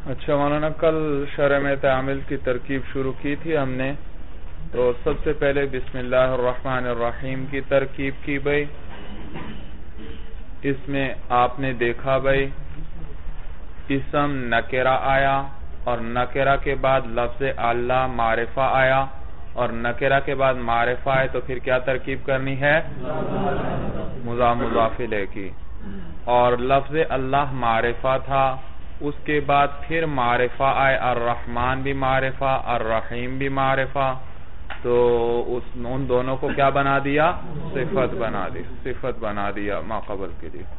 اچھا مولانا، کل شرح میں تعامل کی ترکیب شروع کی تھی ہم نے، تو سب سے پہلے بسم اللہ الرحمن الرحیم کی ترکیب کی بھائی۔ اس میں آپ نے دیکھا بھائی اسم نکرہ آیا اور نکرہ کے بعد لفظ اللہ معرفہ آیا، اور نکرہ کے بعد معرفہ آئے تو پھر کیا ترکیب کرنی ہے؟ مضاف مضاف الیہ کی۔ اور لفظ اللہ معرفہ تھا، اس کے بعد پھر معرفہ آئے، الرحمن بھی معرفہ، الرحیم بھی معرفہ، تو ان دونوں کو کیا بنا دیا؟ صفت بنا دیا ما قبل کے لیے۔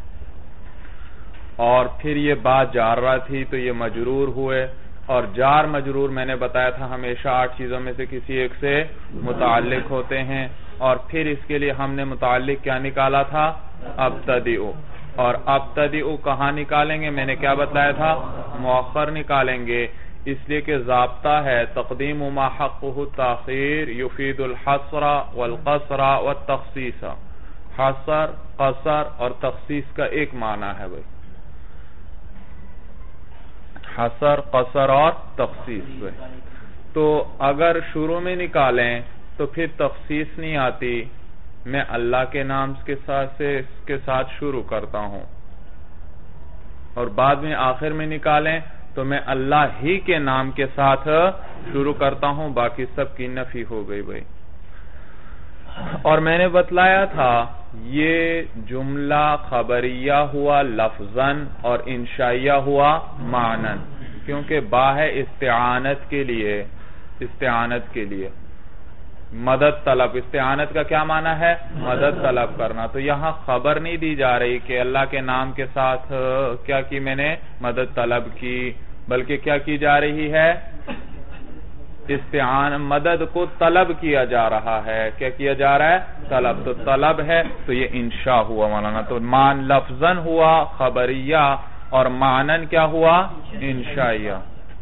اور پھر یہ بات جارہ تھی تو یہ مجرور ہوئے، اور جار مجرور میں نے بتایا تھا ہمیشہ 8 چیزوں میں سے کسی ایک سے متعلق ہوتے ہیں، اور پھر اس کے لیے ہم نے متعلق کیا نکالا تھا؟ ابتدئ۔ اور ابتدئ کہاں نکالیں گے؟ میں نے کیا بتلایا تھا؟ مؤخر نکالیں گے، اس لیے کہ ضابطہ ہے تقدیم ما حقہ التاخیر یفید الحصر والقصر والتخصیص۔ حصر، قصر اور تخصیص کا ایک معنی ہے بھائی، حصر، قصر اور تخصیص بھائی۔ تو اگر شروع میں نکالیں تو پھر تخصیص نہیں آتی، میں اللہ کے نام کے ساتھ شروع کرتا ہوں، اور بعد میں آخر میں نکالیں تو میں اللہ ہی کے نام کے ساتھ شروع کرتا ہوں، باقی سب کی نفی ہو گئی بھائی۔ اور میں نے بتلایا تھا یہ جملہ خبریہ ہوا لفظاً اور انشائیہ ہوا معنن، کیونکہ با ہے استعانت کے لیے مدد طلب۔ استعانت کا کیا معنی ہے؟ مدد طلب کرنا۔ تو یہاں خبر نہیں دی جا رہی کہ اللہ کے نام کے ساتھ کیا کی میں نے؟ مدد طلب کی، بلکہ کیا کی جا رہی ہے؟ مدد کو طلب کیا جا رہا ہے۔ کیا کیا جا رہا ہے؟ طلب۔ تو طلب ہے تو یہ انشاء ہوا مولانا، تو مان لفظاً ہوا خبریہ اور معنن کیا ہوا؟ انشائیہ۔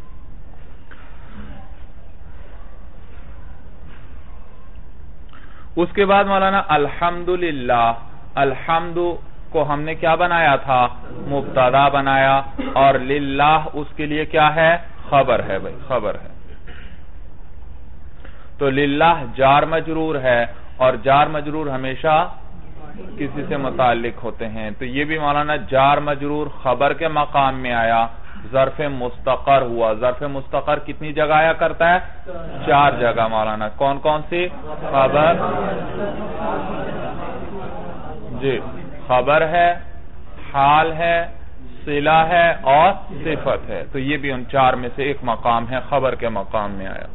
اس کے بعد مولانا الحمدللہ، الحمد کو ہم نے کیا بنایا تھا؟ مبتدا بنایا، اور للہ اس کے لیے کیا ہے؟ خبر ہے بھائی، خبر ہے۔ تو للہ جار مجرور ہے، اور جار مجرور ہمیشہ کسی سے متعلق ہوتے ہیں، تو یہ بھی مولانا جار مجرور خبر کے مقام میں آیا، ظرف مستقر ہوا۔ ظرف مستقر کتنی جگہ آیا کرتا ہے؟ 4 جگہ مولانا۔ کون کون سی؟ خبر، جی خبر ہے، حال ہے، صلہ ہے اور صفت ہے، تو یہ بھی ان 4 میں سے ایک مقام ہے، خبر کے مقام میں آیا۔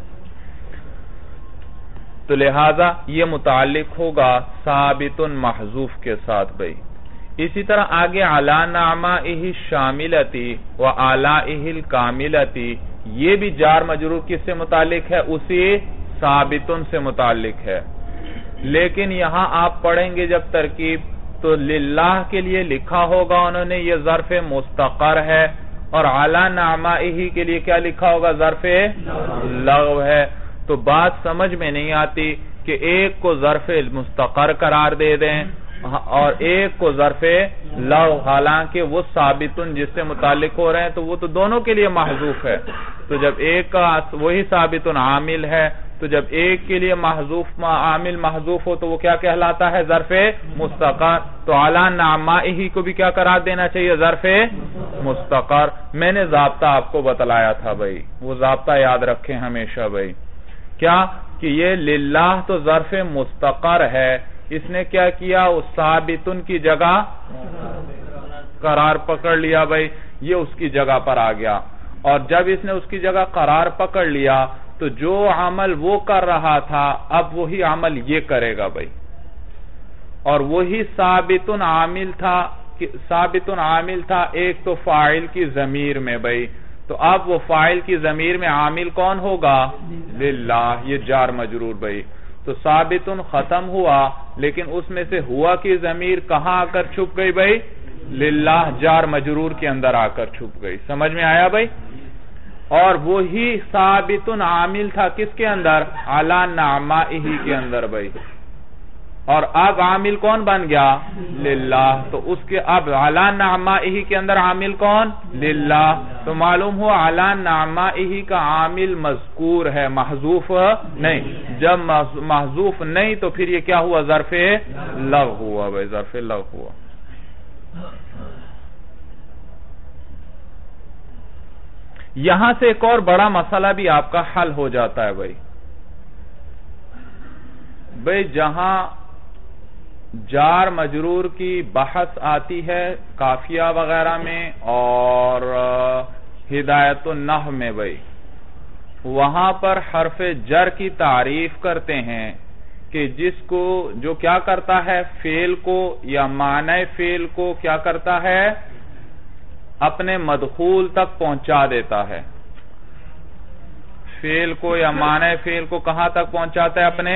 تو لہذا یہ متعلق ہوگا ثابت محذوف کے ساتھ بھائی۔ اسی طرح آگے علی نعمائہ الشاملتی و آلائہ الکاملتی، یہ بھی جار مجرور کس سے متعلق ہے؟ اسی ثابتن سے متعلق ہے، لیکن یہاں آپ پڑھیں گے جب ترکیب تو للہ کے لیے لکھا ہوگا انہوں نے یہ ظرف مستقر ہے، اور علی نعمائہ کے لیے کیا لکھا ہوگا؟ ظرف لغو ہے۔ تو بات سمجھ میں نہیں آتی کہ ایک کو ظرف مستقر قرار دے دیں اور ایک کو ظرف لغو، حالانکہ وہ ثابتن جس سے متعلق ہو رہے ہیں تو وہ تو دونوں کے لیے محذوف ہے۔ تو جب ایک کا وہی ثابتن عامل ہے، تو جب ایک کے لیے عامل محذوف ہو تو وہ کیا کہلاتا ہے؟ ظرف مستقر۔ تو علی نعمائہ کو بھی کیا قرار دینا چاہیے؟ ظرف مستقر۔ میں نے ضابطہ آپ کو بتلایا تھا بھائی، وہ ضابطہ یاد رکھیں ہمیشہ بھائی، کیا کہ یہ للہ تو ظرف مستقر ہے، اس نے کیا کیا؟ اس ثابتن کی جگہ قرار پکڑ لیا بھائی، یہ اس کی جگہ پر آ گیا، اور جب اس نے اس کی جگہ قرار پکڑ لیا تو جو عمل وہ کر رہا تھا اب وہی عمل یہ کرے گا بھائی، اور وہی ثابتن عامل تھا ایک تو فاعل کی ضمیر میں بھائی، تو اب وہ فاعل کی ضمیر میں عامل کون ہوگا؟ للہ، یہ جار مجرور بھائی۔ تو ثابتن ختم ہوا، لیکن اس میں سے ہوا کی ضمیر کہاں آ کر چھپ گئی بھائی؟ للہ جار مجرور کے اندر آ کر چھپ گئی۔ سمجھ میں آیا بھائی؟ اور وہی ثابتن عامل تھا کس کے اندر؟ علی نعمائہ کے اندر بھائی۔ اور اب عامل کون بن گیا؟ للہ. تو اس کے اب علی نعمائہ کے اندر عامل کون؟ للہ. تو معلوم ہوا علی نعمائہ کا عامل مذکور ہے، محذوف نہیں. جب محذوف نہیں تو پھر یہ کیا ہوا؟ ظرف لغو ہوا بھائی، ظرف لغو ہوا. یہاں سے ایک اور بڑا مسئلہ بھی آپ کا حل ہو جاتا ہے بھائی جہاں جار مجرور کی بحث آتی ہے قافیہ وغیرہ میں اور ہدایت النحو میں بھائی، وہاں پر حرف جر کی تعریف کرتے ہیں کہ جس کو جو کیا کرتا ہے، فعل کو یا معنی فعل کو کیا کرتا ہے، اپنے مدخول تک پہنچا دیتا ہے. فعل کو یا معنی فعل کو کہاں تک پہنچاتا ہے؟ اپنے.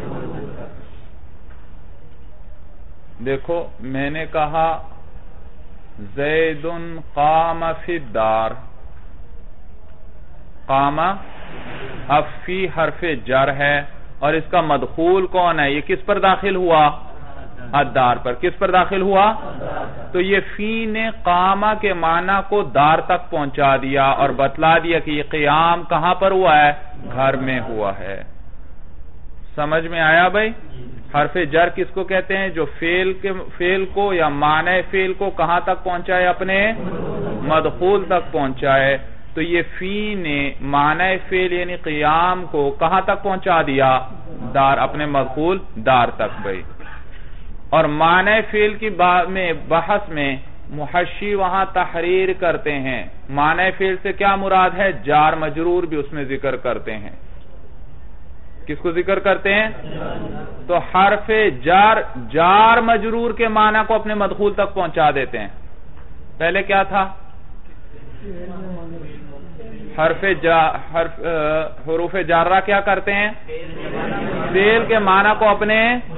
دیکھو میں نے کہا زید قام فی الدار، قام اب فی حرف جر ہے اور اس کا مدخول کون ہے؟ یہ کس پر داخل ہوا؟ الدار پر. کس پر داخل ہوا؟ تو یہ فی نے قامہ کے معنی کو دار تک پہنچا دیا اور بتلا دیا کہ یہ قیام کہاں پر ہوا ہے؟ گھر میں ہوا ہے. سمجھ میں آیا بھائی؟ حرف جر کس کو کہتے ہیں؟ جو فعل کو یا معنی فعل کو کہاں تک پہنچائے؟ اپنے مدخول تک پہنچائے. تو یہ فی نے معنی فعل یعنی قیام کو کہاں تک پہنچا دیا؟ دار، اپنے مدخول دار تک بھائی. اور معنی فعل کی بحث میں محشی وہاں تحریر کرتے ہیں. معنی فعل سے کیا مراد ہے؟ جار مجرور بھی اس میں ذکر کرتے ہیں. کس کو ذکر کرتے ہیں؟ تو حرف جار مجرور کے معنی کو اپنے مدخول تک پہنچا دیتے ہیں. پہلے کیا تھا؟ حروف جارہ کیا کرتے ہیں؟ فعل کے معنی کو اپنے،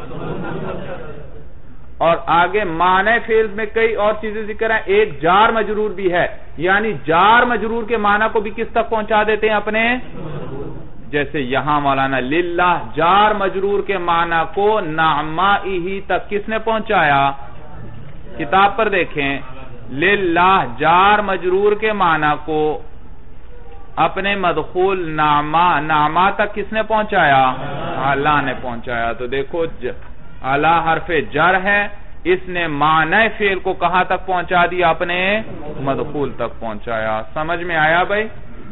اور آگے معنی فعل میں کئی اور چیزیں ذکر ہیں. ایک جار مجرور بھی ہے، یعنی جار مجرور کے معنی کو بھی کس تک پہنچا دیتے ہیں؟ اپنے. جیسے یہاں مولانا للہ جار مجرور کے معنی کو نعمائہ تک کس نے پہنچایا؟ کتاب پر دیکھیں، للہ جار مجرور کے معنی کو اپنے مدخول نعمہ تک کس نے پہنچایا؟ اللہ نے پہنچایا. تو دیکھو اعلی حرف جر ہے، اس نے معنی فعل کو کہاں تک پہنچا دیا؟ اپنے مدخول تک پہنچایا. سمجھ میں آیا بھائی؟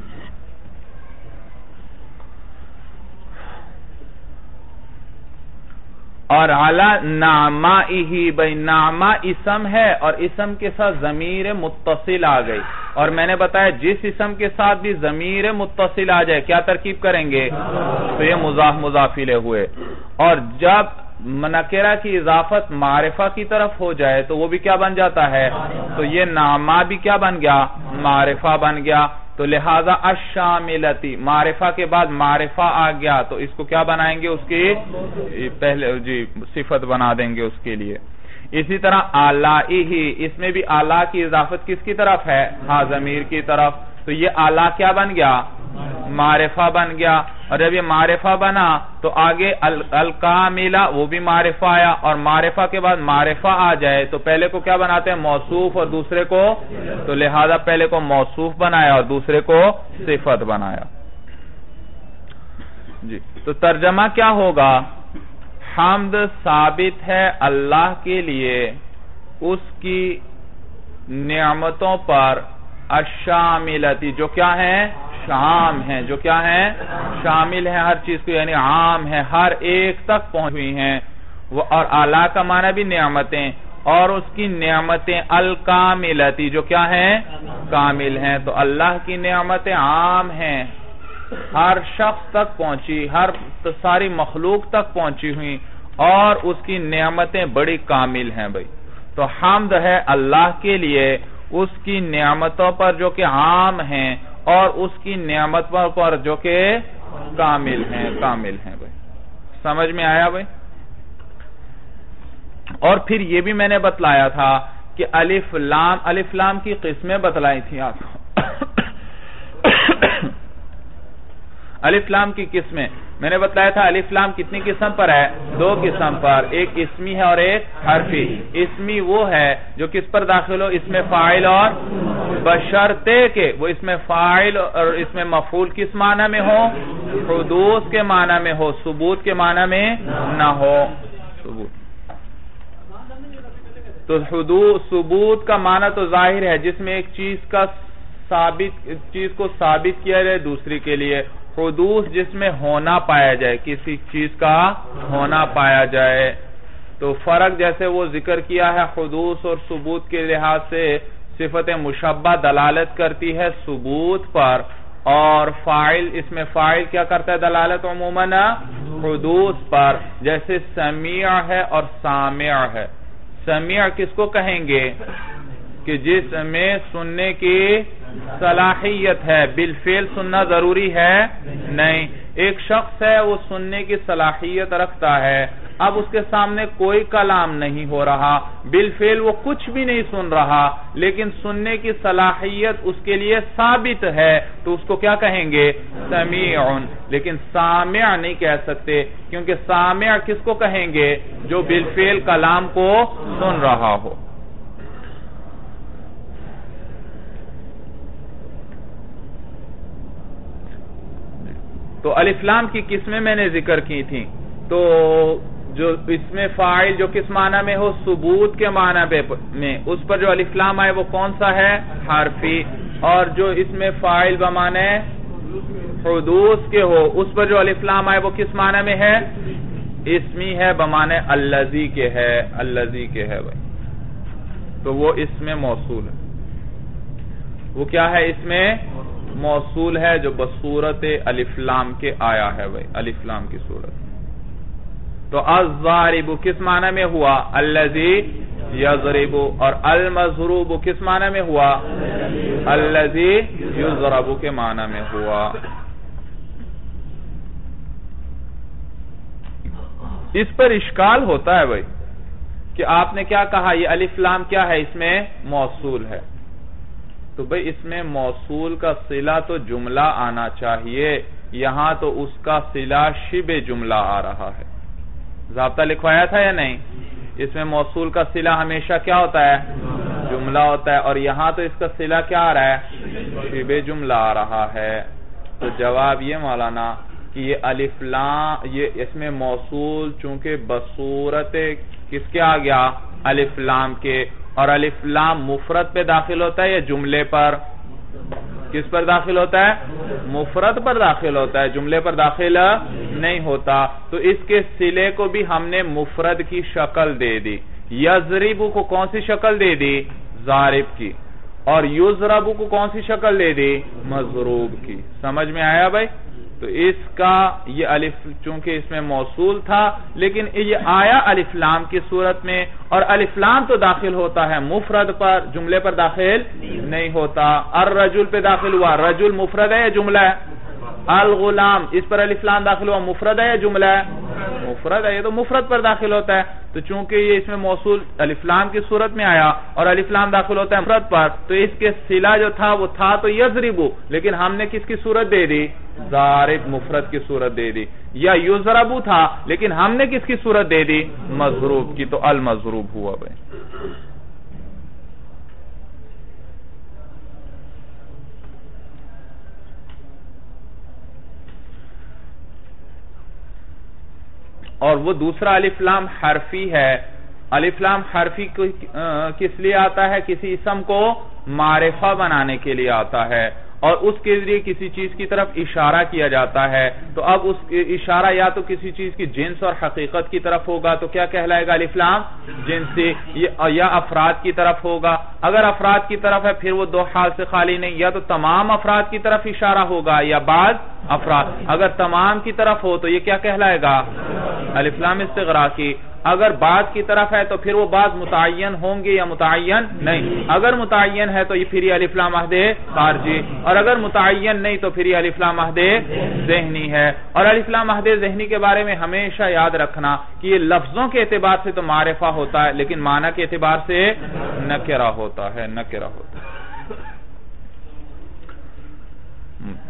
اور اعلی نعمائہ بھائی، نعمہ اسم ہے اور اسم کے ساتھ ضمیر متصل آ گئی. اور میں نے بتایا جس اسم کے ساتھ بھی ضمیر متصل آ جائے کیا ترکیب کریں گے؟ تو یہ مضاف مضاف الیہ ہوئے. اور جب نکرہ کی اضافت معرفہ کی طرف ہو جائے تو وہ بھی کیا بن جاتا ہے؟ تو یہ نعمہ بھی کیا بن گیا؟ معرفہ بن گیا. تو لہذا الشاملتی، معرفہ کے بعد معرفہ آ گیا تو اس کو کیا بنائیں گے؟ اس کی پہلے صفت بنا دیں گے اس کے لیے. اسی طرح آلائہ، اس میں بھی آلا کی اضافت کس کی طرف ہے؟ ہاں ضمیر کی طرف. تو یہ آلا کیا بن گیا؟ معرفہ بن گیا. اور جب یہ معرفہ بنا تو آگے الکاملہ وہ بھی معرفہ آیا. اور معرفہ کے بعد معرفہ آ جائے تو پہلے کو کیا بناتے ہیں؟ موصوف، اور دوسرے کو، تو لہذا پہلے کو موصوف بنایا اور دوسرے کو صفت بنایا. جی تو ترجمہ کیا ہوگا؟ حمد ثابت ہے اللہ کے لیے اس کی نعمتوں پر الشاملتی، جو کیا ہیں؟ شام ہیں. جو کیا ہیں؟ شامل ہیں ہر چیز کو، یعنی عام ہے، ہر ایک تک پہنچ ہوئی ہیں. اور اعلیٰ کا معنی بھی نعمتیں، اور اس کی نعمتیں الکاملتی جو کیا ہیں؟ کامل ہیں. تو اللہ کی نعمتیں عام ہیں، ہر شخص تک پہنچی، ہر ساری مخلوق تک پہنچی ہوئی، اور اس کی نعمتیں بڑی کامل ہیں بھائی. تو حمد ہے اللہ کے لیے اس کی نعمتوں پر جو کہ عام ہیں، اور اس کی نعمتوں پر جو کہ کامل ہیں بھائی. سمجھ میں آیا بھائی؟ اور پھر یہ بھی میں نے بتلایا تھا کہ الف لام کی قسمیں بتلائی تھی آپ کو. الف لام کی قسمیں میں نے بتلایا تھا الف لام کتنی قسم پر ہے؟ دو قسم پر، ایک اسمی ہے اور ایک حرفی۔ اسمی وہ ہے جو کس پر داخل ہو؟ اس میں فاعل اور بشرطے کہ وہ اس میں فاعل اور اس میں مفعول کس معنی میں ہو؟ حدوث کے معنی میں ہو، ثبوت کے معنی میں نہ ہو۔ تو ثبوت کا معنی تو ظاہر ہے جس میں ایک چیز کو ثابت کیا جائے دوسری کے لیے، حدوث جس میں ہونا پایا جائے، کسی چیز کا ہونا پایا جائے۔ تو فرق جیسے وہ ذکر کیا ہے حدوث اور ثبوت کے لحاظ سے، صفت مشبہ دلالت کرتی ہے ثبوت پر، اور فاعل اس میں فاعل کیا کرتا ہے دلالت عموماً حدوث پر، جیسے سمیع ہے اور سامع ہے۔ سمیع کس کو کہیں گے؟ کہ جس میں سننے کی صلاحیت ہے، بالفعل سننا ضروری ہے نہیں۔ ایک شخص ہے وہ سننے کی صلاحیت رکھتا ہے، اب اس کے سامنے کوئی کلام نہیں ہو رہا، بالفعل وہ کچھ بھی نہیں سن رہا، لیکن سننے کی صلاحیت اس کے لیے ثابت ہے، تو اس کو کیا کہیں گے؟ سمیع۔ لیکن سامع نہیں کہہ سکتے، کیونکہ سامع کس کو کہیں گے؟ جو بالفعل کلام کو سن رہا ہو۔ تو الف لام کی قسمیں میں نے ذکر کی تھی، تو جو اس میں فاعل جو کس معنی میں ہو؟ ثبوت کے معنی میں، اس پر جو الف لام آئے وہ کون سا ہے؟ حرفی۔ اور جو اس میں فاعل بمعنی حدوث کے ہو، اس پر جو الف لام آئے وہ کس معنی میں ہے؟ اسمی ہے بمعنی الذی کے ہے، الذی کے ہے بھائی، تو وہ اس میں موصول ہے۔ وہ کیا ہے؟ اس میں موصول ہے جو بصورت الف لام کے آیا ہے بھائی، الف لام کی صورت۔ تو الضارب کس معنی میں ہوا؟ الذی یضرب، اور المضروب کس معنی میں ہوا؟ الذی یضرب کے معنی میں ہوا۔ اس پر اشکال ہوتا ہے بھائی کہ آپ نے کیا کہا یہ الف لام کیا ہے؟ اس میں موصول ہے، تو بھئی اس میں موصول کا صلہ تو جملہ آنا چاہیے، یہاں تو اس کا صلہ شبہ جملہ آ رہا ہے۔ ضابطہ لکھوایا تھا یا نہیں؟ اس میں موصول کا صلہ ہمیشہ کیا ہوتا ہے؟ جملہ ہوتا ہے، اور یہاں تو اس کا صلہ کیا آ رہا ہے؟ شبہ جملہ آ رہا ہے۔ تو جواب یہ مولانا کہ یہ الف لام، یہ اس میں موصول چونکہ بصورت کس کے آ گیا؟ الف لام کے، اور الف لام مفرد پہ داخل ہوتا ہے یا جملے پر؟ کس پر داخل ہوتا ہے؟ مفرد پر داخل ہوتا ہے، جملے پر داخل نہیں ہوتا۔ تو اس کے صلے کو بھی ہم نے مفرد کی شکل دے دی۔ یضرب کو کون سی شکل دے دی؟ ضارب کی۔ اور یضرب کو کون سی شکل دے دی؟ مضروب کی۔ سمجھ میں آیا بھائی؟ تو اس کا یہ الف چونکہ اس میں موصول تھا، لیکن یہ آیا الف لام کی صورت میں، اور الف لام تو داخل ہوتا ہے مفرد پر، جملے پر داخل نہیں ہوتا۔ الرجل پہ داخل ہوا، رجل مفرد ہے یا جملہ ہے؟ الغلام اس پر الف لام داخل ہوا، مفرد ہے یا جملہ ہے؟ مفرد ہے، یہ تو مفرد پر داخل ہوتا ہے۔ تو چونکہ یہ اس میں موصول الف لام کی صورت میں آیا اور الف لام داخل ہوتا ہے مفرد پر، تو اس کے صلہ جو تھا وہ تھا تو یضرب، لیکن ہم نے کس کی صورت دے دی؟ ضارب مفرد کی صورت دے دی۔ یا یضرب تھا لیکن ہم نے کس کی صورت دے دی؟ مضروب کی، تو المضروب ہوا بھائی۔ اور وہ دوسرا الف لام حرفی ہے۔ الف لام حرفی کس لیے آتا ہے؟ کسی اسم کو معرفہ بنانے کے لیے آتا ہے، اور اس کے ذریعے کسی چیز کی طرف اشارہ کیا جاتا ہے۔ تو اب اس اشارہ یا تو کسی چیز کی جنس اور حقیقت کی طرف ہوگا تو کیا کہلائے گا الف لام؟ جنسی، یا افراد کی طرف ہوگا۔ اگر افراد کی طرف ہے پھر وہ دو حال سے خالی نہیں، یا تو تمام افراد کی طرف اشارہ ہوگا یا بعض افراد۔ اگر تمام کی طرف ہو تو یہ کیا کہلائے گا؟ الف لام استغراقی۔ اگر بعض کی طرف ہے تو پھر وہ بعض متعین ہوں گے یا متعین نہیں۔ اگر متعین ہے تو یہ پھر یہ الف لام عہد خارجی، اور اگر متعین نہیں تو پھر یہ الف لام عہد ذہنی ہے۔ اور الف لام عہد ذہنی کے بارے میں ہمیشہ یاد رکھنا کہ یہ لفظوں کے اعتبار سے تو معرفہ ہوتا ہے، لیکن معنی کے اعتبار سے نکرہ ہوتا ہے، نکرہ ہوتا ہے۔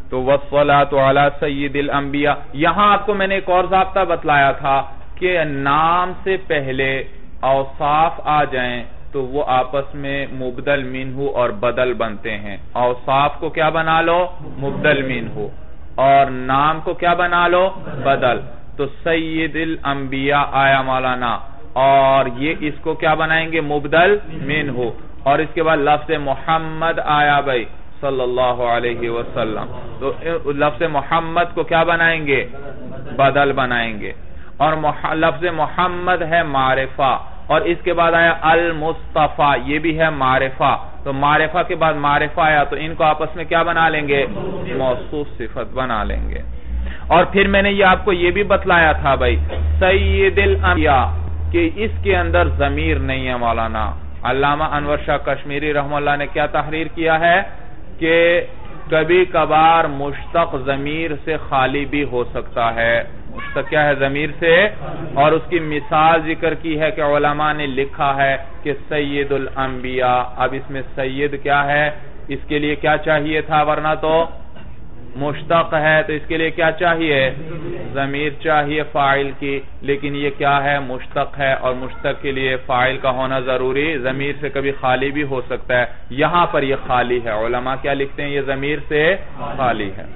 تو والصلاۃ علی سید الانبیاء، یہاں آپ کو میں نے ایک اور ضابطہ بتلایا تھا کہ نام سے پہلے اوصاف آ جائیں تو وہ آپس میں مبدل منہ اور بدل بنتے ہیں. اوصاف کو کیا بنا لو؟ مبدل منہ، اور نام کو کیا بنا لو؟ بدل. تو سید الانبیاء آیا مولانا، اور یہ اس کو کیا بنائیں گے؟ مبدل منہ. اور اس کے بعد لفظ محمد آیا بھائی صلی اللہ علیہ وسلم، تو لفظ محمد کو کیا بنائیں گے؟ بدل بنائیں گے. اور لفظ محمد ہے معرفہ، اور اس کے بعد آیا المصطفیٰ، یہ بھی ہے معرفہ. تو معرفہ کے بعد معرفہ آیا، تو ان کو آپس میں کیا بنا لیں گے؟ موصوف صفت بنا لیں گے. اور پھر میں نے یہ آپ کو یہ بھی بتلایا تھا بھائی سید الانبیاء کہ اس کے اندر ضمیر نہیں ہے مولانا. علامہ انور شاہ کشمیری رحمہ اللہ نے کیا تحریر کیا ہے کہ کبھی کبھار مشتق ضمیر سے خالی بھی ہو سکتا ہے. مشتق کیا ہے؟ ضمیر سے. اور اس کی مثال ذکر کی ہے کہ علماء نے لکھا ہے کہ سید الانبیاء. اب اس میں سید کیا ہے؟ اس کے لیے کیا چاہیے تھا؟ ورنہ تو مشتق ہے، تو اس کے لیے کیا چاہیے؟ ضمیر چاہیے فاعل کی، لیکن یہ کیا ہے؟ مشتق ہے، اور مشتق کے لیے فاعل کا ہونا ضروری. ضمیر سے کبھی خالی بھی ہو سکتا ہے، یہاں پر یہ خالی ہے. علماء کیا لکھتے ہیں؟ یہ ضمیر سے خالی ہے.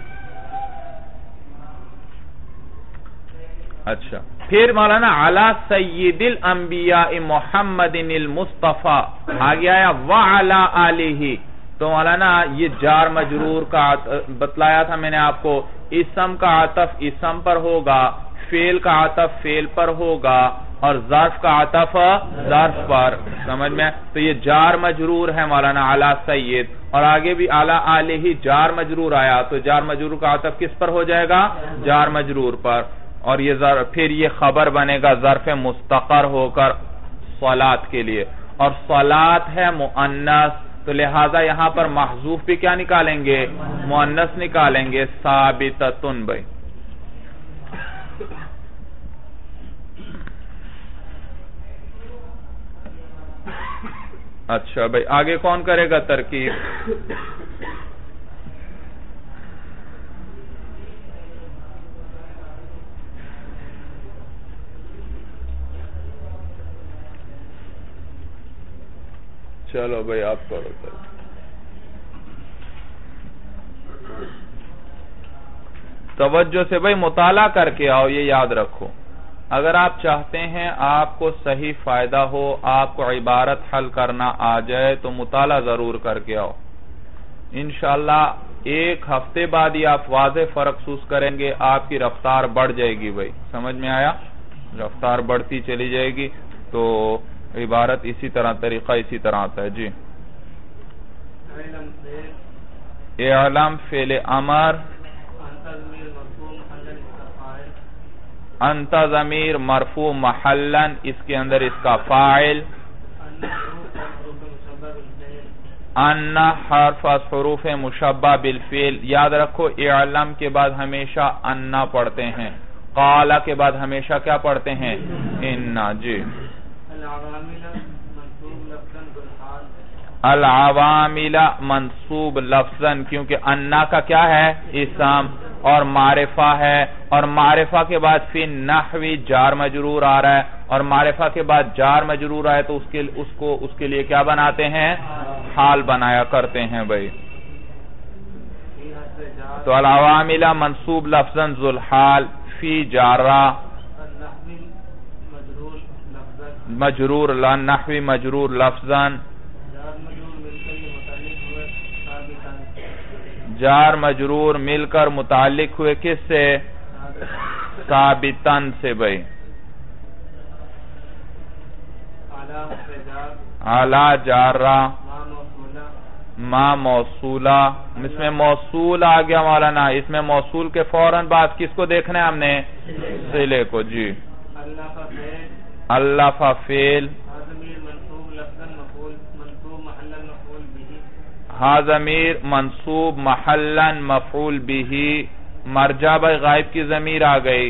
اچھا، پھر مولانا علی سید الانبیاء محمد المصطفیٰ آگے آیا وعلی آلہ. تو مولانا یہ جار مجرور کا بتلایا تھا میں نے آپ کو. اسم کا عطف اسم پر ہوگا، فعل کا عطف فعل پر ہوگا، اور ظرف کا عطف ظرف پر. سمجھ میں؟ تو یہ جار مجرور ہے مولانا علی سید. اور آگے بھی علی آلہ جار مجرور آیا، تو جار مجرور کا عطف کس پر ہو جائے گا؟ جار مجرور پر. اور یہ پھر یہ خبر بنے گا ظرف مستقر ہو کر صلاۃ کے لیے. اور صلاۃ ہے مؤنث، تو لہٰذا یہاں پر محذوف بھی کیا نکالیں گے؟ مؤنث نکالیں گے. ثابتتن بھائی. اچھا بھائی، آگے کون کرے گا ترکیب؟ چلو بھائی آپ کرو. توجہ سے بھائی مطالعہ کر کے آؤ، یہ یاد رکھو. اگر آپ چاہتے ہیں آپ کو صحیح فائدہ ہو، آپ کو عبارت حل کرنا آ جائے، تو مطالعہ ضرور کر کے آؤ. انشاءاللہ ایک ہفتے بعد ہی آپ واضح فرق محسوس کریں گے، آپ کی رفتار بڑھ جائے گی بھائی. سمجھ میں آیا؟ رفتار بڑھتی چلی جائے گی تو عبارت اسی طرح، طریقہ اسی طرح آتا ہے. جی، اعلم فعل امر، انت ضمیر مرفوع محلا، اس کے اندر اس کا فاعل، ان حرف از حروف مشبہ بالفعل. یاد رکھو اعلم کے بعد ہمیشہ انا پڑھتے ہیں، قال کے بعد ہمیشہ کیا پڑھتے ہیں؟ انا. جی، العوامل منصوب لفظاً، کیونکہ انا کا کیا ہے؟ اسم، اور معرفہ ہے، اور معرفہ کے بعد فی نحوی جار مجرور آ رہا ہے، اور معرفہ کے بعد جار مجرور آئے تو اس کے لیے کیا بناتے ہیں؟ حال بنایا کرتے ہیں بھائی. تو العوامل منصوب لفظاً ذو الحال، فی جارہ مجرور، نحوی مجرور لفظاً، جار مجرور مل کر متعلق ہوئے کس سے؟ ثابتن سے بھائی. اعلی جارہ ما موصولہ، اس میں موصول آ گیا مولانا. اس میں موصول کے فوراً بعد کس کو دیکھنا ہے ہم نے؟ صلے کو. جی، الف فعل، ہا ضمیر منصوب محلا مفعول به، مرجع بھائی غائب کی ضمیر آ گئی.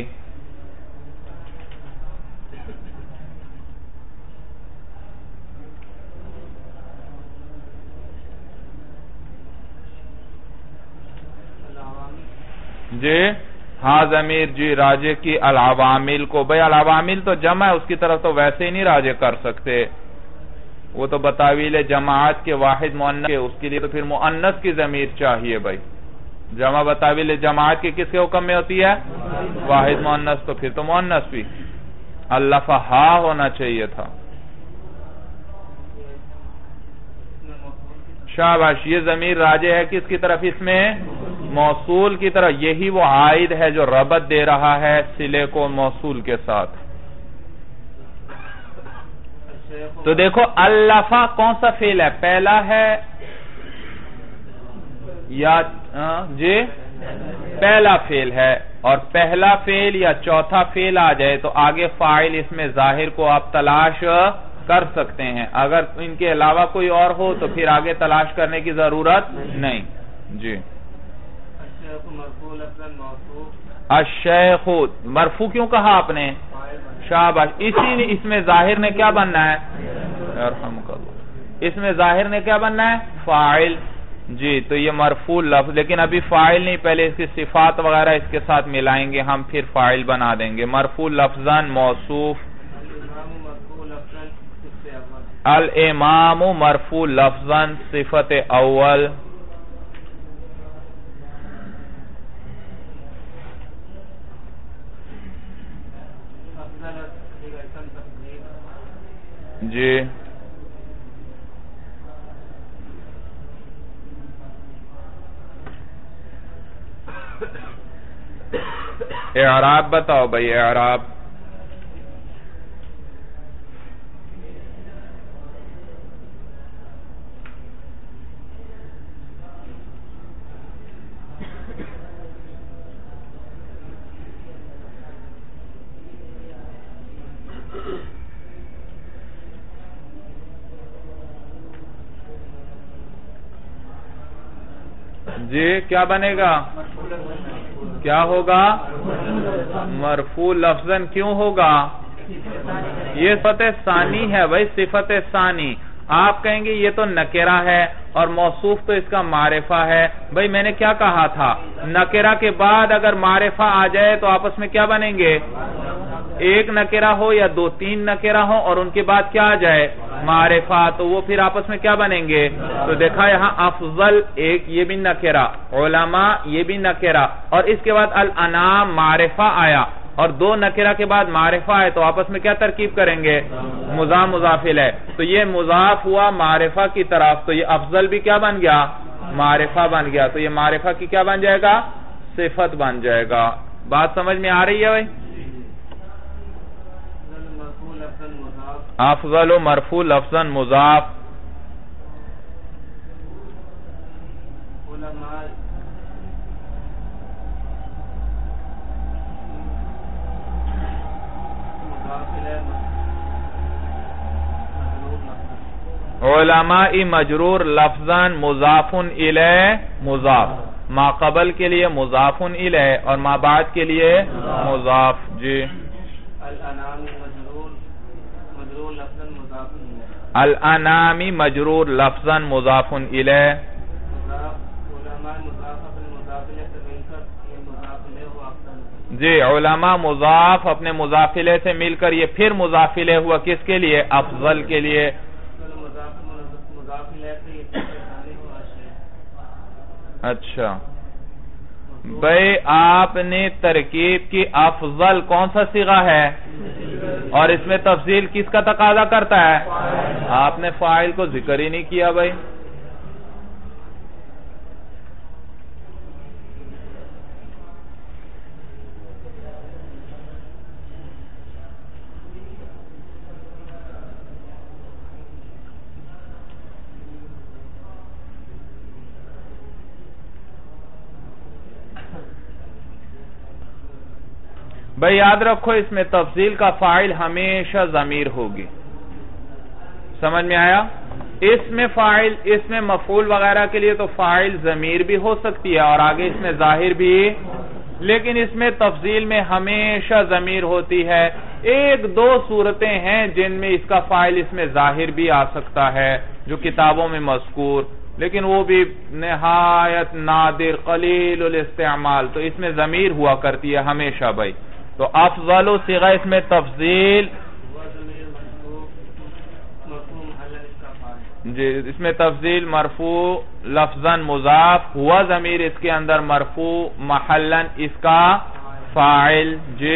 جی ہاں ضمیر جی راجع کی العوامل کو، بھئی العوامل تو جمع ہے، اس کی طرف تو ویسے ہی نہیں راجع کر سکتے، وہ تو بتاویل جماعت کے واحد مؤنث کے، اس کے لیے تو پھر مؤنث کی ضمیر چاہیے بھائی. جمع بتاویل جماعت کے کس کے حکم میں ہوتی ہے؟ واحد مؤنث، تو پھر تو مؤنث بھی اللفہا ہونا چاہیے تھا. شاباش، یہ ضمیر راجع ہے کس کی طرف؟ اس میں موصول کی طرف، یہی وہ عائد ہے جو ربط دے رہا ہے صلے کو موصول کے ساتھ. تو دیکھو اللفہ کون سا فعل ہے؟ پہلا ہے یا جی پہلا فعل ہے، اور پہلا فعل یا چوتھا فعل آ جائے تو آگے فاعل اس میں ظاہر کو آپ تلاش کر سکتے ہیں. اگر ان کے علاوہ کوئی اور ہو تو پھر آگے تلاش کرنے کی ضرورت نہیں. جی الشیخ مرفوع کیوں کہا آپ نے؟ شاباش، اس میں ظاہر نے کیا بننا ہے؟ اس میں ظاہر نے کیا بننا ہے؟ فاعل. جی تو یہ مرفوع لفظ، لیکن ابھی فاعل نہیں، پہلے اس کی صفات وغیرہ اس کے ساتھ ملائیں گے ہم، پھر فاعل بنا دیں گے. مرفوع لفظاً موصوف، الامام مرفوع لفظاً صفت اول. جی اعراب بتاؤ بھائی، اعراب. جی کیا بنے گا؟ کیا ہوگا؟ مرفوع لفظاً. کیوں ہوگا؟ یہ صفت ثانی ہے بھائی، صفت ثانی. آپ کہیں گے یہ تو نکرہ ہے اور موصوف تو اس کا معرفہ ہے. بھائی میں نے کیا کہا تھا؟ نکرہ کے بعد اگر معرفہ آ جائے تو آپس میں کیا بنیں گے؟ ایک نکرہ ہو یا دو تین نکرہ ہو اور ان کے بعد کیا آ جائے؟ معرفہ، تو وہ پھر آپس میں کیا بنیں گے؟ تو دیکھا یہاں افضل ایک، یہ بھی نکرہ، علماء یہ بھی نکرہ، اور اس کے بعد الانام معرفہ آیا، اور دو نکرہ کے بعد معرفہ ہے، تو آپس میں کیا ترکیب کریں گے؟ مضاف مضافل ہے. تو یہ مضاف ہوا معرفہ کی طرف، تو یہ افضل بھی کیا بن گیا؟ معرفہ بن گیا. تو یہ معرفہ کی کیا بن جائے گا؟ صفت بن جائے گا. بات سمجھ میں آ رہی ہے بھائی؟ افضل و مرفوع لفظاً مضاف. علماء مجرور لفظاً مضاف الیہ مضاف، ما قبل کے لیے مضاف الیہ اور ما بعد کے لیے مضاف. جی الانامی مجرور لفظاً مضاف الیہ. جی علماء مضاف اپنے مضافلے سے مل کر یہ پھر مضافلے ہوا کس کے لیے؟ افضل کے لیے. اچھا بھئی آپ نے ترکیب کی افضل کون سا صیغہ ہے؟ اور اس میں تفضیل کس کا تقاضا کرتا ہے؟ آپ نے فاعل کو ذکر ہی نہیں کیا بھائی. بھئی یاد رکھو اس میں تفضیل کا فاعل ہمیشہ ضمیر ہوگی. سمجھ میں آیا؟ اس میں فاعل، اس میں مفعول وغیرہ کے لیے تو فاعل ضمیر بھی ہو سکتی ہے اور آگے اس میں ظاہر بھی، لیکن اس میں تفضیل میں ہمیشہ ضمیر ہوتی ہے. ایک دو صورتیں ہیں جن میں اس کا فاعل اس میں ظاہر بھی آ سکتا ہے جو کتابوں میں مذکور. لیکن وہ بھی نہایت نادر قلیل الاستعمال، تو اس میں ضمیر ہوا کرتی ہے ہمیشہ بھائی. تو افضل صیغہ اس میں تفضیل، جی اس میں تفضیل مرفوع لفظاً مضاف، ہوا ضمیر اس کے اندر مرفوع محلاً اس کا فاعل. جی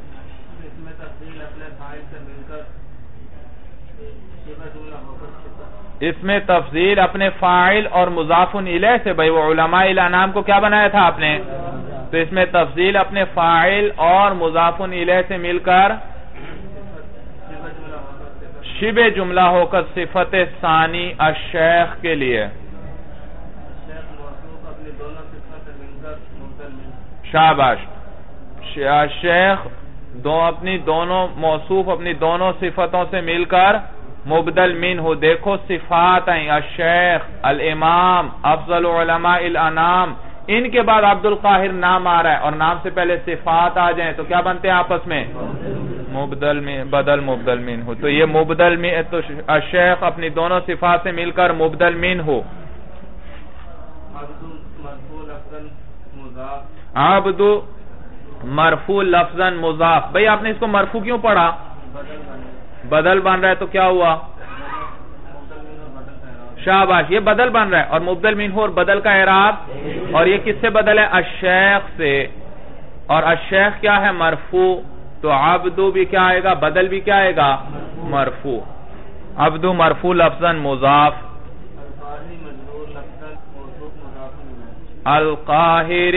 اس میں تفضیل اپنے فاعل اور مضاف الیہ سے، بھائی وہ علماء الانام کو کیا بنایا تھا آپ نے؟ تو اس میں تفضیل اپنے فاعل اور مضاف الیہ سے مل کر شبہ جملہ ہو کر صفت ثانی الشیخ کے لیے. شاباش. شیخ اپنی دونوں موصوف اپنی دونوں صفتوں سے مل کر مبدل منہ. دیکھو صفات ہیں الشیخ، الامام، افضل علماء الانام، ان کے بعد عبد القاہر نام آ رہا ہے اور نام سے پہلے صفات آ جائیں تو کیا بنتے ہیں آپس میں؟ بدل مبدل منہ. تو یہ مبدل منہ، تو الشیخ اپنی دونوں صفات سے مل کر مبدل منہ. عبد مرفوع لفظاً مضاف. بھئی آپ نے اس کو مرفوع کیوں پڑھا؟ بدل بن رہا ہے تو کیا ہوا؟ شاباش، یہ بدل بن رہا ہے اور مبدل منہ اور بدل کا اعراب، اور یہ کس سے بدل ہے؟ الشیخ سے. اور الشیخ کیا ہے؟ مرفوع. تو عبدو بھی کیا آئے گا؟ بدل بھی کیا آئے گا؟ مرفوع. عبدو مرفوع لفظاً مضاف. القاہر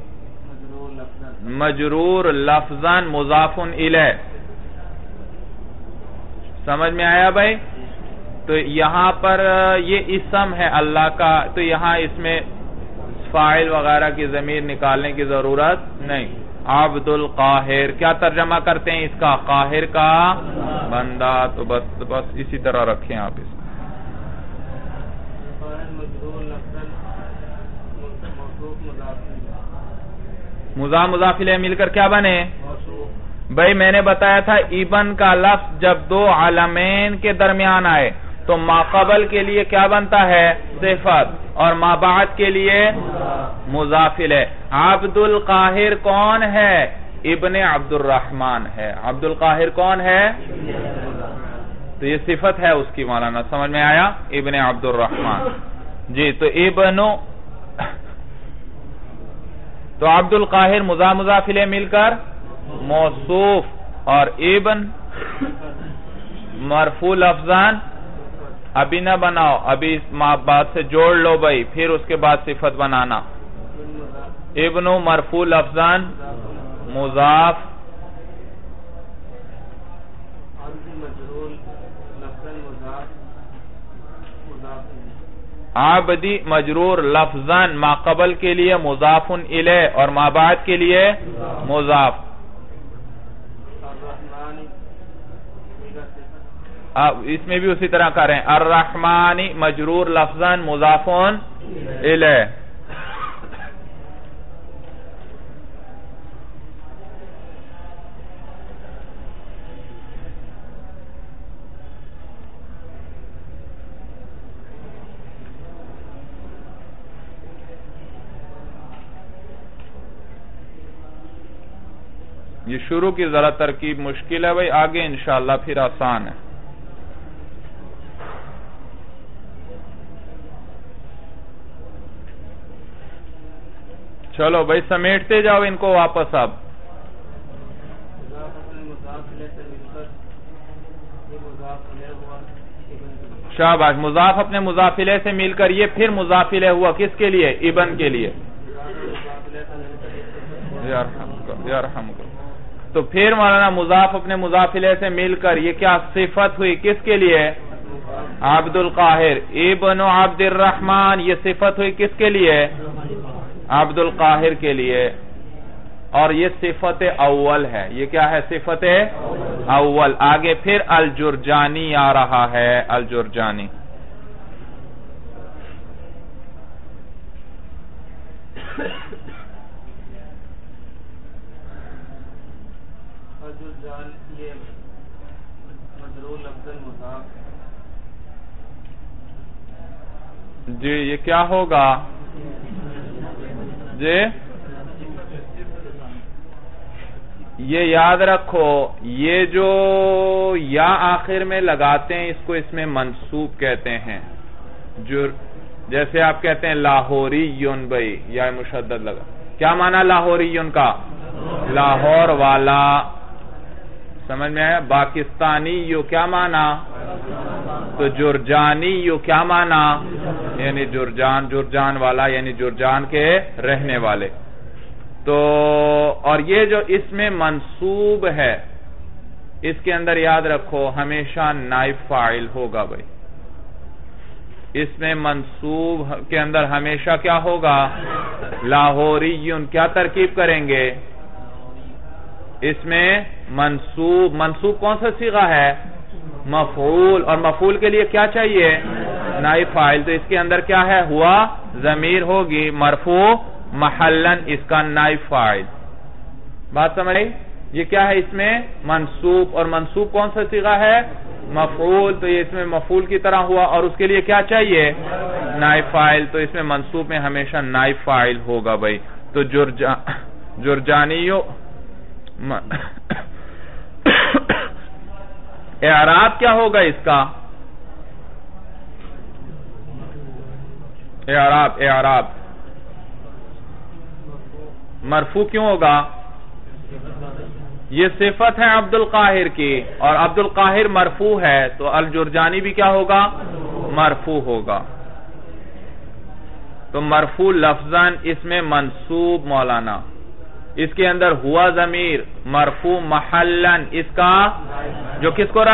مجرور لفظاً مضاف الیہ. سمجھ میں آیا بھائی؟ تو یہاں پر یہ اسم ہے اللہ کا، تو یہاں اس میں فاعل وغیرہ کی ضمیر نکالنے کی ضرورت نہیں. عبد القاہر کیا ترجمہ کرتے ہیں اس کا؟ قاہر کا بندہ. تو بس اسی طرح رکھیں آپ اس کو. مضاف الیہ مل کر کیا بنے؟ بھئی میں نے بتایا تھا ابن کا لفظ جب دو علمین کے درمیان آئے تو ما قبل کے لیے کیا بنتا ہے؟ صفت، اور ما بعد کے لیے مضاف الیہ. عبد القاہر کون ہے؟ ابن عبد الرحمن ہے. عبد القاہر کون ہے؟ تو یہ صفت ہے اس کی. مولانا سمجھ میں آیا؟ ابن عبد الرحمن. جی تو تو عبد القاہر مضاف الیہ مل کر موصوف، اور ابن مرفوع لفظاً. ابھی نہ بناؤ، ابھی بعد سے جوڑ لو بھائی، پھر اس کے بعد صفت بنانا. ابن مرفوع لفظاً مضاف. عبدی مجرور لفظاً ما قبل کے لیے مضاف الیہ اور ما بعد کے لیے مضاف. اس میں بھی اسی طرح کریں. الرحمانی مجرور لفظاً مضاف الیہ. یہ شروع کی ذرا ترکیب مشکل ہے بھائی، آگے انشاءاللہ پھر آسان ہے. چلو بھائی سمیٹتے جاؤ ان کو واپس. اب شاباش. مضاف اپنے مضاف الیہ سے مل کر یہ پھر مضاف الیہ ہوا کس کے لیے؟ ابن کے لیے. تو پھر مولانا مضاف اپنے مضاف الیہ سے مل کر یہ کیا صفت ہوئی کس کے لیے؟ عبد القاہر. ابن عبد الرحمن یہ صفت ہوئی کس کے لیے؟ عبد القاہر کے لیے. اور یہ صفت اول ہے. یہ کیا ہے؟ صفت اول. آگے پھر الجرجانی آ رہا ہے. الجرجانی جی یہ کیا ہوگا جی یہ یاد رکھو، یہ جو یا آخر میں لگاتے ہیں اس کو اس میں منصوب کہتے ہیں. جیسے آپ کہتے ہیں لاہوری یون بھائی، یا مشدد لگا، کیا معنی لاہوری یون کا؟ لاہور والا. سمجھ میں آیا؟ پاکستانی یو کیا معنی؟ تو جرجانی یو کیا معنی؟ یعنی جرجان والا، یعنی جرجان کے رہنے والے. تو اور یہ جو اس میں منصوب ہے اس کے اندر یاد رکھو ہمیشہ نائب فاعل ہوگا بھائی. اس میں منصوب کے اندر ہمیشہ کیا ہوگا؟ لاہوریون. کیا ترکیب کریں گے اس میں؟ منصوب کون سا صیغہ ہے؟ مفعول. اور مفعول کے لیے کیا چاہیے؟ نائب فاعل. تو اس کے اندر کیا ہے؟ ہوا ضمیر ہوگی مرفوع محلن، اس کا نائب فاعل. بات سمجھ رہی؟ یہ کیا ہے اس میں؟ منصوب. اور منصوب کون سا صیغہ ہے؟ مفعول. تو یہ اس میں مفعول کی طرح ہوا، اور اس کے لیے کیا چاہیے؟ نائب فاعل. تو اس میں منصوب میں ہمیشہ نائب فاعل ہوگا بھائی. تو جرجانیو اعراب کیا ہوگا اس کا؟ اعراب مرفوع کیوں ہوگا؟ یہ صفت ہے عبد القاہر کی، اور عبد القاہر مرفوع ہے، تو الجرجانی بھی کیا ہوگا؟ مرفوع ہوگا. تو مرفوع لفظاً اس میں منصوب مولانا. اس کے اندر ہوا ضمیر مرفوع محلن، اس کا جو کس کو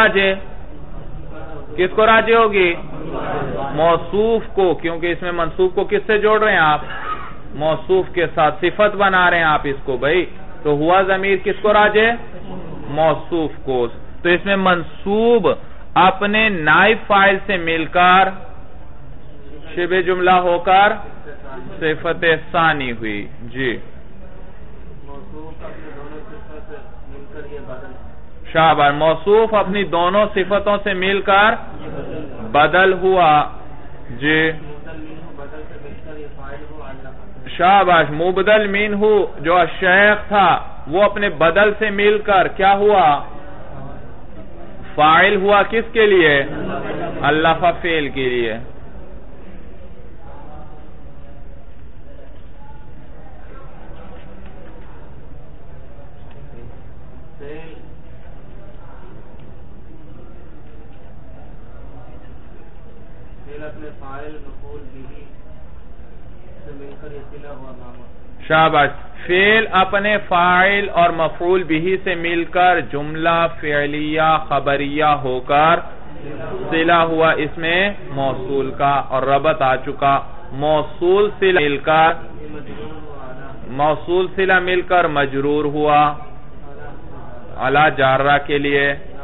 راجع ہوگی؟ موصوف کو. کیونکہ اس میں منصوب کو کس سے جوڑ رہے ہیں آپ؟ موصوف کے ساتھ. صفت بنا رہے ہیں آپ اس کو بھائی. تو ہوا ضمیر کس کو راجع؟ موصوف کو. تو اس میں منصوب اپنے نائب فاعل سے مل کر شبہ جملہ ہو کر صفت ثانی ہوئی. جی شاباش. موصوف اپنی دونوں صفتوں سے مل کر بدل ہوا. جی شاباش. مبدل منہ جو الشیخ تھا وہ اپنے بدل سے مل کر کیا ہوا؟ فاعل ہوا. کس کے لیے؟ الف فعل کے لیے. شاباش. فعل اپنے فاعل اور مفعول بھی سے مل کر جملہ فعلیہ خبریہ ہو کر صلہ ہوا اس میں موصول کا، اور ربط آ چکا. موصول صلہ مل کر مجرور ہوا علی جارہ کے لیے.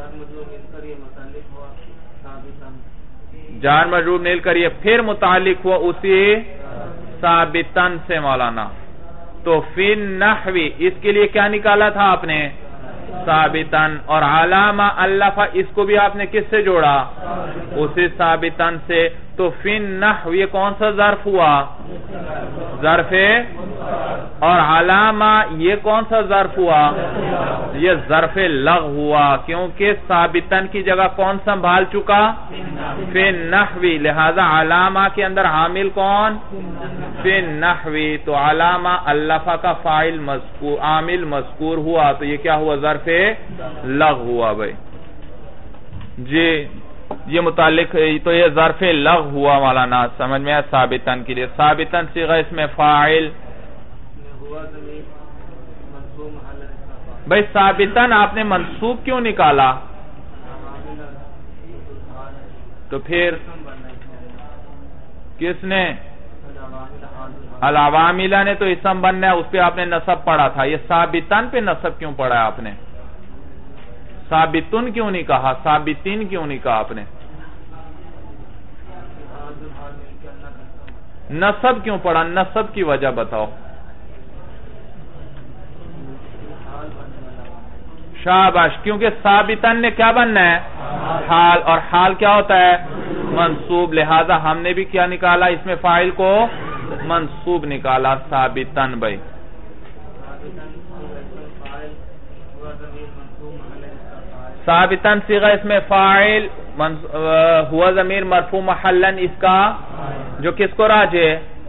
جار مجرور مل کر یہ پھر متعلق ہوا اسی ثابتن سے مولانا. تو فی النحوی اس کے لیے کیا نکالا تھا آپ نے؟ ثابتن. اور علامہ الف اس کو بھی آپ نے کس سے جوڑا؟ اسی ثابتن سے. تو فی النحو یہ کون سا ظرف ہوا؟ ظرف. اور علامہ یہ کون سا ظرف ہوا؟ یہ ظرف لغو ہوا، کیونکہ ثابتن کی جگہ کون سنبھال چکا؟ فی النحوی. لہذا علامہ کے اندر عامل کون؟ فی النحوی. تو علامہ الفا کا فاعل مذکور، عامل مذکور ہوا، تو یہ کیا ہوا؟ ظرف لغو ہوا بھائی. جی یہ متعلق. تو یہ ظرف لغو ہوا مولانا. سمجھ میں آیا؟ ثابتن کے لیے. ثابتن صیغہ اس میں فاعل. بھائی ثابتن آپ نے منصوب کیوں نکالا؟ تو پھر کس نے؟ العواملہ نے. تو اسم بننا ہے، اس پہ آپ نے نصب پڑھا تھا. یہ ثابتن پہ نصب کیوں پڑھا ہے آپ نے؟ ثابتن کیوں نہیں کہا؟ ثابتین کیوں نہیں کہا آپ نے؟ نصب کیوں پڑھا؟ نصب کی وجہ بتاؤ. شاباش. کیونکہ ثابتن نے کیا بننا ہے؟ حال. اور حال کیا ہوتا ہے؟ منصوب، لہذا ہم نے بھی کیا نکالا؟ اس میں فاعل کو منصوب نکالا، ثابتن بھائی. ثابتن صیغہ اس میں فاعل، ہوا ضمیر مرفوع محلن، اس کا جو کس کو راجع؟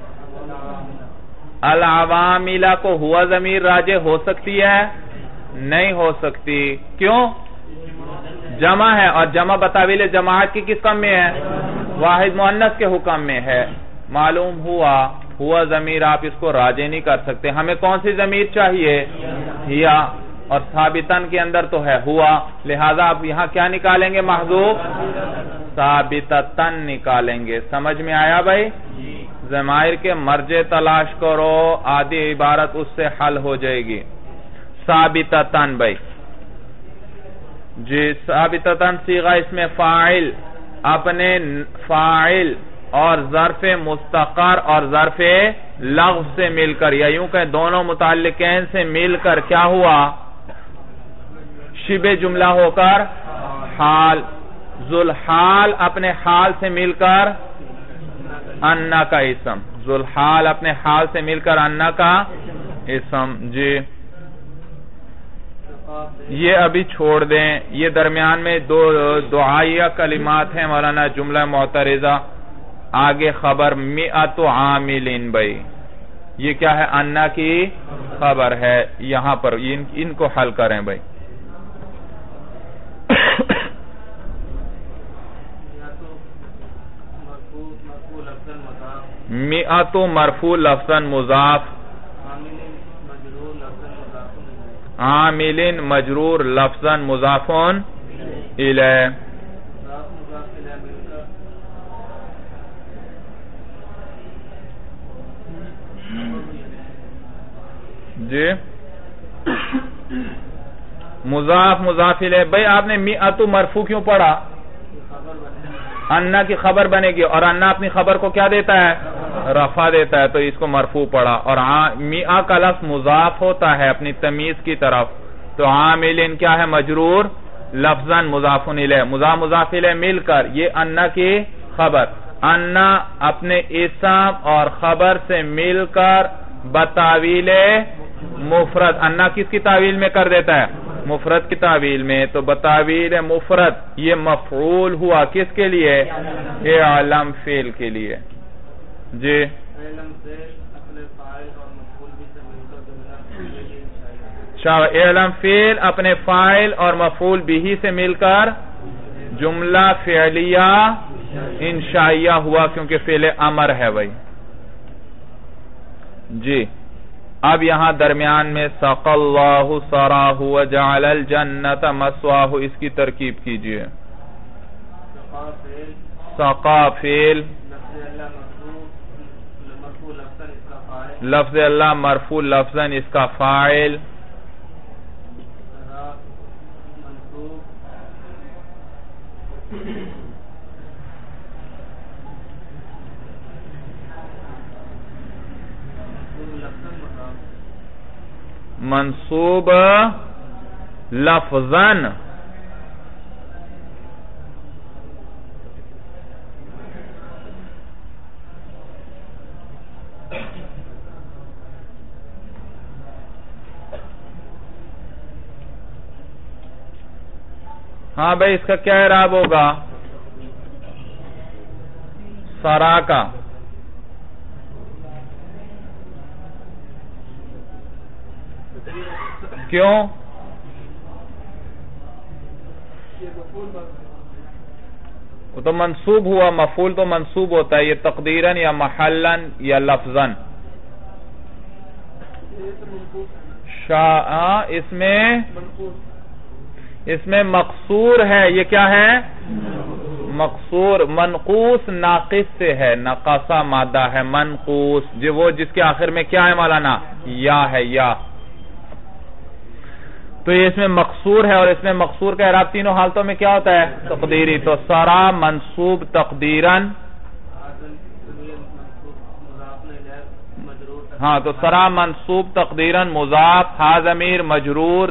العواملہ کو. ہوا ضمیر راجع ہو سکتی ہے؟ نہیں ہو سکتی. کیوں؟ جمع ہے، اور جمع بتاویل جماعت کی کس کم میں ہے؟ واحد مؤنث کے حکم میں ہے. معلوم ہوا ضمیر آپ اس کو راجع نہیں کر سکتے. ہمیں کون سی ضمیر چاہیے؟ ہیا، اور ثابتن کے اندر تو ہے ہوا، لہذا آپ یہاں کیا نکالیں گے؟ محذوف ثابتتن نکالیں گے. سمجھ میں آیا بھائی؟ ضمائر کے مرجع تلاش کرو، آدھی عبارت اس سے حل ہو جائے گی. ثابتتن بھائی جی، ثابتتن صیغہ اس میں فاعل اپنے فاعل اور ظرف مستقر اور ظرف لغو سے مل کر، یا یوں کہ دونوں متعلقین سے مل کر کیا ہوا؟ شبہ جملہ ہو کر حال. ذوالحال اپنے حال سے مل کر انا کا اسم. ذوالحال اپنے حال سے مل کر انا کا اسم. جی یہ ابھی چھوڑ دیں، یہ درمیان میں دو دعائیہ کلمات ہیں مولانا. جملہ معترضہ، آگے خبر مئۃ عاملین بھائی، یہ کیا ہے؟ انا کی خبر ہے. یہاں پر ان کو حل کریں بھائی. مئۃ مرفوع لفظاً مضاف، عامل مجرور لفظاً مضاف الیہ. جی مضاف مضاف الیہ. بھئی آپ نے مئۃ مرفوع کیوں پڑھا؟ انا کی خبر بنے گی، اور انا اپنی خبر کو کیا دیتا ہے؟ رفع دیتا ہے، تو اس کو مرفوع پڑھا. اور مئہ کا لفظ مضاف ہوتا ہے اپنی تمیز کی طرف، تو عامل کیا ہے؟ مجرور لفظاً مضاف الیہ. مضاف الیہ مل کر یہ انا کی خبر. انا اپنے اسم اور خبر سے مل کر بتاویل مفرد، انا کس کی تعویل میں کر دیتا ہے؟ مفرد کی تعویل میں. تو بتاویل مفرد یہ مفعول ہوا کس کے لیے؟ اعلم فعل کے لیے. جی اعلم فعل اپنے فاعل اور مفعول بھی سے مل کر جملہ فعلیہ انشائیہ ہوا، کیونکہ فعل امر ہے بھائی. جی اب یہاں درمیان میں سقى اللہ سراہ وجعل الجنت مثواہ، اس کی ترکیب کیجئے. سقى فعل، لفظ اللہ مرفوع لفظاً اس کا فاعل، منصوب لفظاً ہاں بھائی، اس کا کیا اعراب ہوگا؟ سرا کا. کیوں؟ وہ تو منصوب ہوا، مفعول تو منصوب ہوتا ہے، یہ تقدیراً یا محلاً یا لفظاً. اس میں مقصور ہے، یہ کیا ہے؟ مقصور. منقوص ناقص سے ہے، نقصہ مادہ ہے، منقوص جو وہ جس کے آخر میں کیا ہے مولانا؟ یا ہے، یا. تو یہ اس میں مقصور ہے، اور اس میں مقصور کا اعراب تینوں حالتوں میں کیا ہوتا ہے؟ تقدیری. تو سرا منصوب تقدیراً، ہاں تو سرا منصوب تقدیراً مضاف، ہا ضمیر مجرور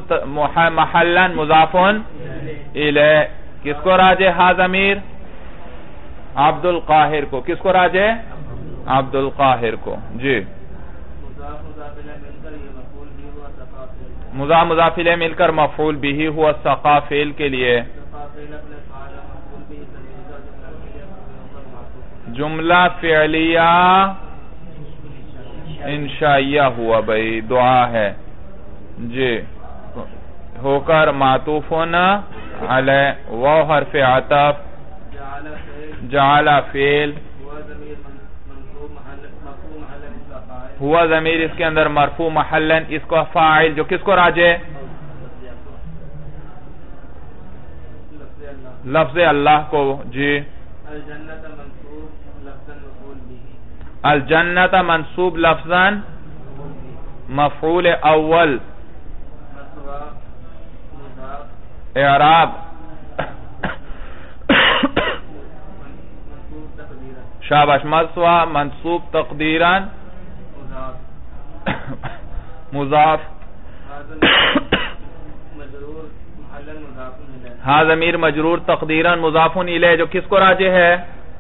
محلاً مضاف الیہ. کس کو راجع؟ ہا ضمیر عبد القاہر کو. کس کو راجع ہے؟ عبد القاہر کو. جی مضاف مضاف الیہ مل کر مفعول بھی ہوا سقا فعل کے لیے. جملہ فعلیہ انشائیہ ہوا بھائی، دعا ہے. جی ہو کر معطوفن علی، واو حرف عطف، جعل فعل، ہوا ضمیر اس کے اندر مرفوع محلا، اس کو فاعل جو کس کو راجع ہے؟ لفظ اللہ کو. جی الجنت منصوب لفظا مفعول اول، اعراب شاباش، مثوى منصوب تقدیرا مضاف، ہاں ضمیر مجرور تقدیرا مضاف الیہ جو کس کو راجع ہے؟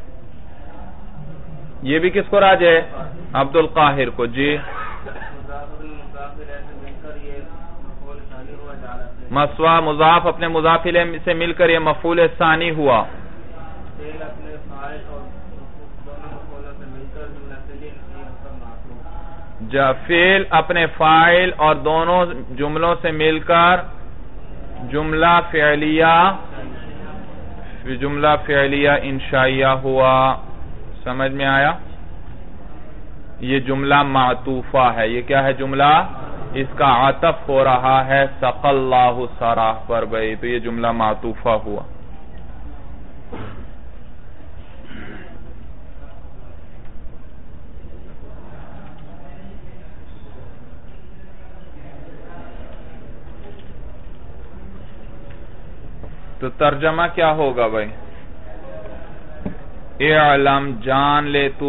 یہ بھی کس کو راجع ہے؟ عبد القاہر کو. جی مثوى مضاف اپنے مضاف الیہ سے مل کر یہ مفعول ثانی ہوا. فعل اپنے فاعل اور دونوں جملوں سے مل کر جملہ فعلیہ انشائیہ ہوا. سمجھ میں آیا؟ یہ جملہ معطوفہ ہے. یہ کیا ہے جملہ؟ اس کا عطف ہو رہا ہے سقى اللہ سراہ پر بھائی، تو یہ جملہ معطوفہ ہوا. تو ترجمہ کیا ہوگا بھائی؟ اعلم جان لے تو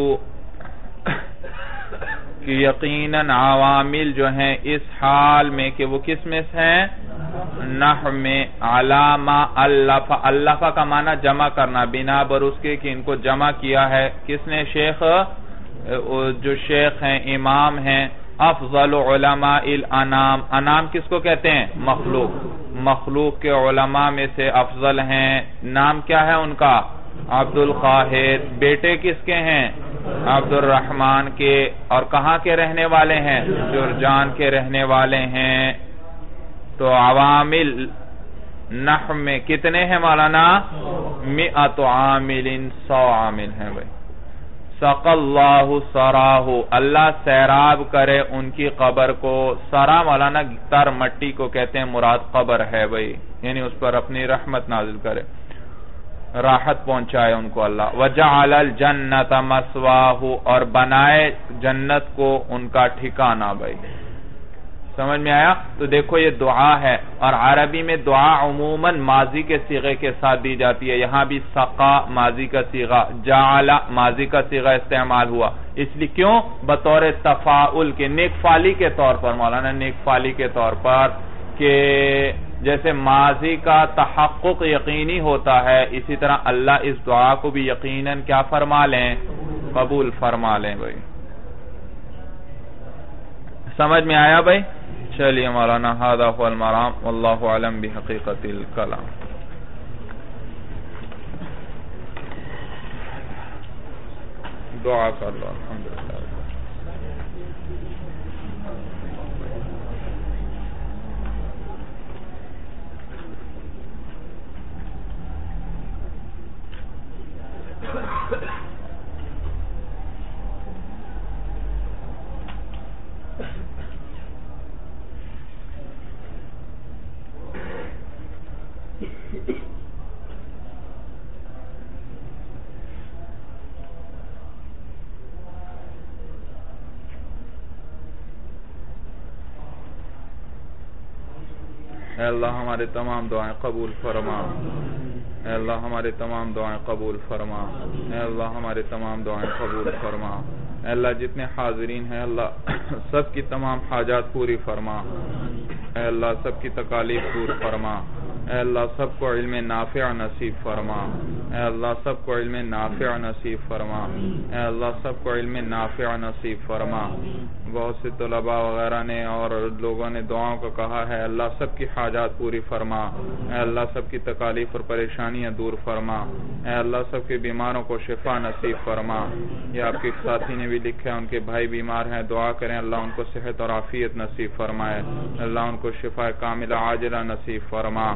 کہ یقیناً عوامل جو ہیں اس حال میں کہ وہ کس میں سے ہیں؟ نحو میں. علامہ الف، الف کا معنی جمع کرنا، بنا بر اس کے کہ ان کو جمع کیا ہے کس نے؟ شیخ، جو شیخ ہیں امام ہیں. افضل علماء الانام، انام کس کو کہتے ہیں؟ مخلوق. مخلوق کے علماء میں سے افضل ہیں. نام کیا ہے ان کا؟ عبد القاہر. بیٹے کس کے ہیں؟ عبد الرحمن کے. اور کہاں کے رہنے والے ہیں؟ جرجان کے رہنے والے ہیں. تو عوامل نحو میں کتنے ہیں مولانا؟ 100 عامل، 100 عامل ہیں بھائی. سقى اللہ سراہ، اللہ سیراب کرے ان کی قبر کو. سرا مولانا تر مٹی کو کہتے ہیں، مراد قبر ہے بھائی، یعنی اس پر اپنی رحمت نازل کرے، راحت پہنچائے ان کو اللہ. وجعل الجنت مثواہ، اور بنائے جنت کو ان کا ٹھکانہ بھائی. سمجھ میں آیا؟ تو دیکھو یہ دعا ہے، اور عربی میں دعا عموماً ماضی کے صیغے کے ساتھ دی جاتی ہے. یہاں بھی سقا ماضی کا صیغہ، جعل ماضی کا صیغہ استعمال ہوا. اس لیے کیوں؟ بطور تفاعل کے، نیک فعلی کے طور پر مولانا، نیک فعلی کے طور پر، کہ جیسے ماضی کا تحقق یقینی ہوتا ہے، اسی طرح اللہ اس دعا کو بھی یقیناً کیا فرما لیں؟ قبول فرما لیں بھائی. سمجھ میں آیا بھائی؟ چلیے مولانا هذا هو المرام واللہ اعلم بحقیقت الکلام. دعا کر لو. الحمدللہ. اے اللہ ہمارے تمام دعائیں قبول فرما. اے اللہ ہمارے تمام دعائیں قبول فرما. اے اللہ ہمارے تمام دعائیں قبول فرما. اے اللہ جتنے حاضرین ہیں اللہ سب کی تمام حاجات پوری فرما. اے اللہ سب کی تکالیف دور فرما. اے اللہ سب کو علم نافع نصیب فرما، اے اللہ سب کو علم نافع نصیب فرما، اے اللہ سب کو علم نافع نصیب فرما۔ بہت سے طلباء وغیرہ نے اور لوگوں نے دعاؤں کو کہا ہے، اللہ سب کی حاجات پوری فرما، اے اللہ سب کی تکالیف اور پریشانیاں دور فرما، اے اللہ سب کے بیماروں کو شفا نصیب فرما۔ یہ آپ کے ساتھی نے بھی لکھا ہے، ان کے بھائی بیمار ہیں، دعا کریں اللہ ان کو صحت اور عافیت نصیب فرمائے، اللہ ان کو شفا کاملہ عاجلہ نصیب فرما۔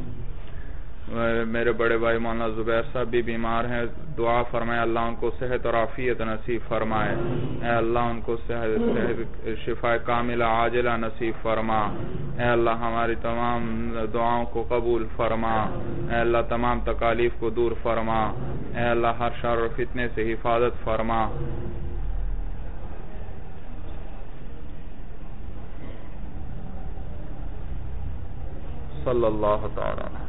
میرے بڑے بھائی مولانا زبیر صاحب بھی بیمار ہیں، دعا فرمائے اللہ ان کو صحت اور عافیت نصیب فرمائے، اے اللہ ان کو شفا کاملہ عاجلہ نصیب فرما، اے اللہ ہماری تمام دعاؤں کو قبول فرما، اے اللہ تمام تکالیف کو دور فرما، اے اللہ ہر شر و فتنے سے حفاظت فرما۔ صلی اللہ تعالی